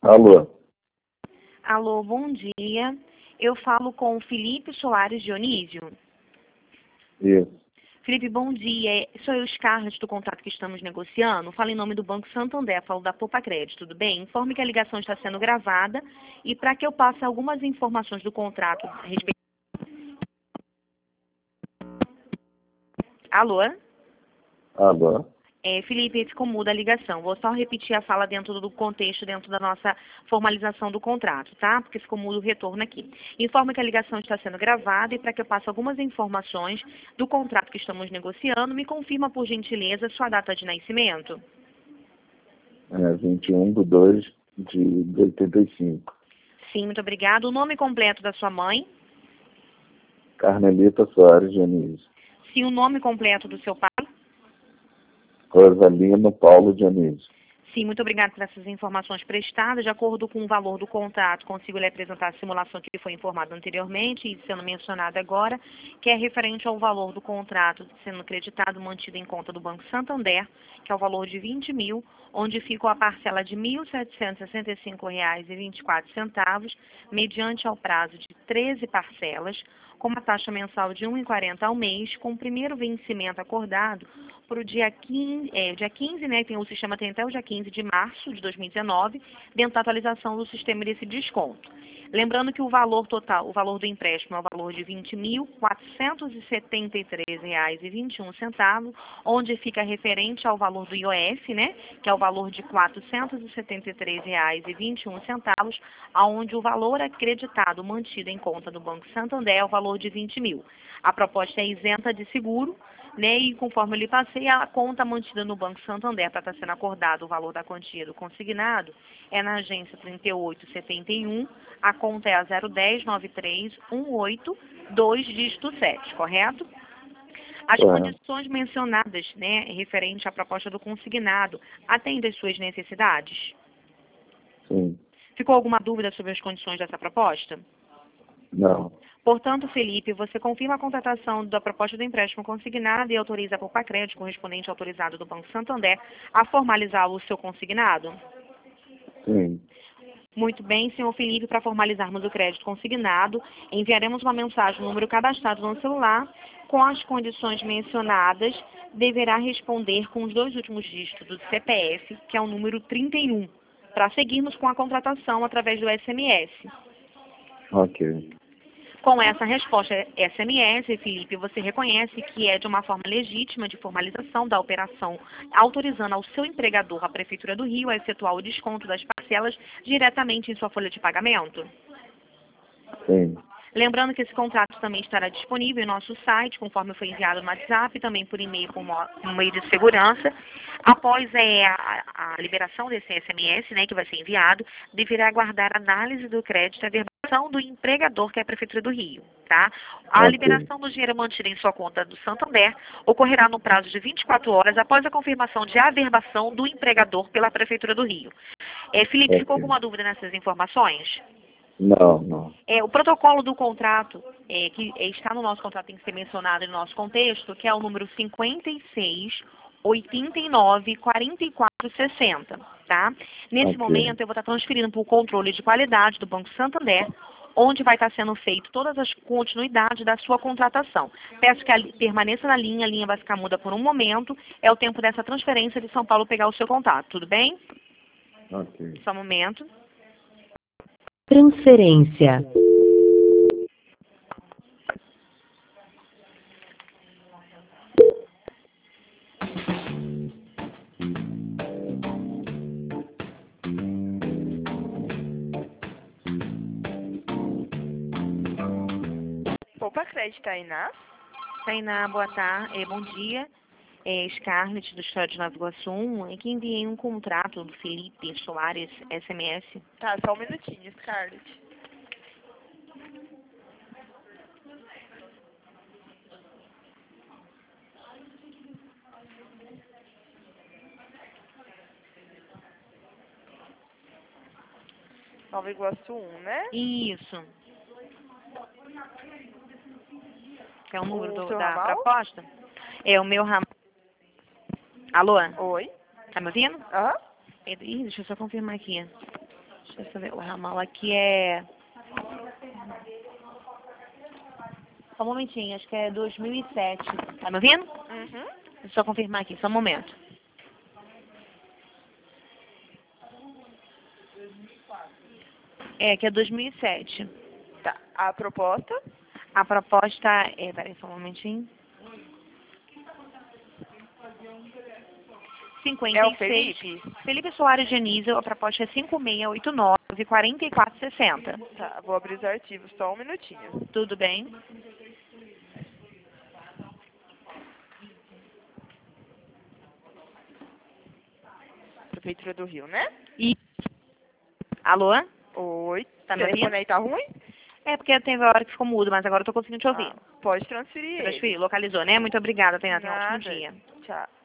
Alô? Alô, bom dia. Eu falo com o Felipe Soares Dionísio. Isso. Felipe, bom dia. Sou eu, Scarlett, do contrato que estamos negociando. Falo em nome do Banco Santander, falo da Poupa Crédito, tudo bem? Informe que a ligação está sendo gravada e para que eu passe algumas informações do contrato a respeito... Alô? Alô? Felipe, ficou muda a ligação. Vou só repetir a fala dentro do contexto, dentro da nossa formalização do contrato, tá? Porque ficou mudo o retorno aqui. Informa que a ligação está sendo gravada e para que eu passe algumas informações do contrato que estamos negociando, me confirma, por gentileza, sua data de nascimento. 21/2/85. Sim, muito obrigado. O nome completo da sua mãe? Carmelita Soares Dionísio. Sim, o nome completo do seu pai? Rosalino Paulo Dionísio. Sim, muito obrigada por essas informações prestadas. De acordo com o valor do contrato, consigo lhe apresentar a simulação que foi informada anteriormente e sendo mencionada agora, que é referente ao valor do contrato sendo creditado, mantido em conta do Banco Santander, que é o valor de 20 mil, onde ficou a parcela de R$ 1.765,24, mediante ao prazo de 13 parcelas, com uma taxa mensal de R$ 1,40 ao mês, com o primeiro vencimento acordado para o dia 15, né, o sistema tem até o dia 15 de março de 2019, dentro da atualização do sistema desse desconto. Lembrando que o valor total, o valor do empréstimo é o valor de R$ 20.473,21, onde fica referente ao valor do IOF, né, que é o valor de R$ 473,21, onde o valor acreditado mantido em conta do Banco Santander é o valor de 20 mil. A proposta é isenta de seguro, né, e conforme eu lhe passei, a conta mantida no Banco Santander para estar sendo acordado o valor da quantia do consignado é na agência 3871, a conta é a 0109318 dígito 7, correto? As condições mencionadas, né, referente à proposta do consignado, atendem às suas necessidades? Sim. Ficou alguma dúvida sobre as condições dessa proposta? Não. Portanto, Felipe, você confirma a contratação da proposta do empréstimo consignado e autoriza a Poupa Crédito, correspondente autorizado do Banco Santander, a formalizar o seu consignado? Sim. Muito bem, senhor Felipe, para formalizarmos o crédito consignado, enviaremos uma mensagem no número cadastrado no celular com as condições mencionadas. Deverá responder com os 2 últimos dígitos do CPF, que é o número 31, para seguirmos com a contratação através do SMS. Ok. Com essa resposta SMS, Felipe, você reconhece que é de uma forma legítima de formalização da operação, autorizando ao seu empregador, a Prefeitura do Rio, a efetuar o desconto das parcelas diretamente em sua folha de pagamento? Sim. Lembrando que esse contrato também estará disponível em nosso site, conforme foi enviado no WhatsApp, também por e-mail como meio de segurança. Após a liberação desse SMS, né, que vai ser enviado, deverá aguardar análise do crédito e a verbação do empregador, que é a Prefeitura do Rio. Tá? A liberação do dinheiro mantido em sua conta do Santander ocorrerá no prazo de 24 horas após a confirmação de averbação do empregador pela Prefeitura do Rio. Felipe, ficou alguma dúvida nessas informações? Não. O protocolo do contrato, que está no nosso contrato, tem que ser mencionado no nosso contexto, que é o número 56894460, tá? Nesse momento, eu vou estar transferindo para o controle de qualidade do Banco Santander, onde vai estar sendo feito todas as continuidades da sua contratação. Peço que permaneça na linha, a linha vai ficar muda por um momento, é o tempo dessa transferência de São Paulo pegar o seu contato, tudo bem? Ok. Só um momento. Transferência. Poupa Crédito, Tainá? Tainá, boa tarde, bom dia. Scarlett, do Estado de Nova Iguaçu, é que enviei um contrato do Felipe Soares, SMS. Tá, só um minutinho, Scarlett. Nova Iguaçu 1, né? Isso. Que é o número seu da ramal? proposta? É o meu ramal. Alô? Oi? Tá me ouvindo? Aham. Deixa eu só confirmar aqui. Deixa eu ver, o ramal aqui é... Só um momentinho, acho que é 2007. Tá me ouvindo? Uhum. Deixa eu só confirmar aqui, só um momento. É, que é 2007. Tá. A proposta? A proposta é... Peraí, só um momentinho. 56. É o Felipe? Felipe Soares Genísio, a proposta é 5689 4460. Tá, vou abrir os arquivos, só um minutinho. Tudo bem? Prefeitura do Rio, né? E... Alô? Oi. Tá O me ouvindo? telefone aí tá ruim? É porque teve a hora que ficou mudo, mas agora eu tô conseguindo te ouvir. Pode transferir ele. Transferir, localizou, né? Muito obrigada, tenha um ótimo Nada. dia. Tchau.